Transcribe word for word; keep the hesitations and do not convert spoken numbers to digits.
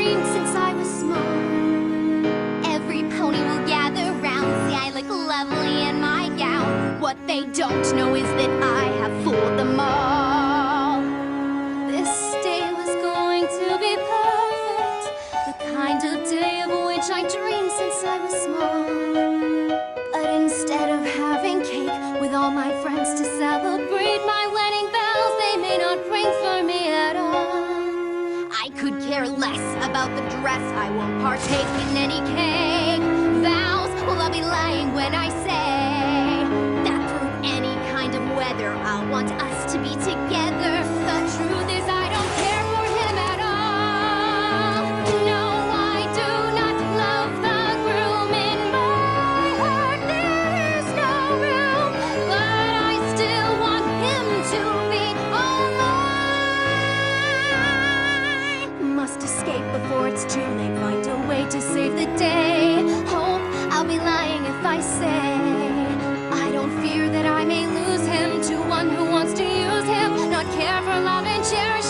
dreamed since I was small. Every pony will gather round, see I look lovely in my gown. What they don't know is that I have fooled them all. This day was going to be perfect, the kind of day of which I dreamed since I was small. But instead of having cake with all my friends to celebrate my wedding bells, they may not ring for me at all. I could care less about the dress, I won't partake in any cake. Vows, well, I'll be lying when I say that through any kind of weather I'll want us to be together. The truth is I don't care for him at all. No, I do not love the groom. In my heart there's no room, but I still want him to be all mine. Must escape before it's too late, find a way to save the day. Hope I'll be lying if I say I don't fear that I may lose him to one who wants to use him, not care for love and cherish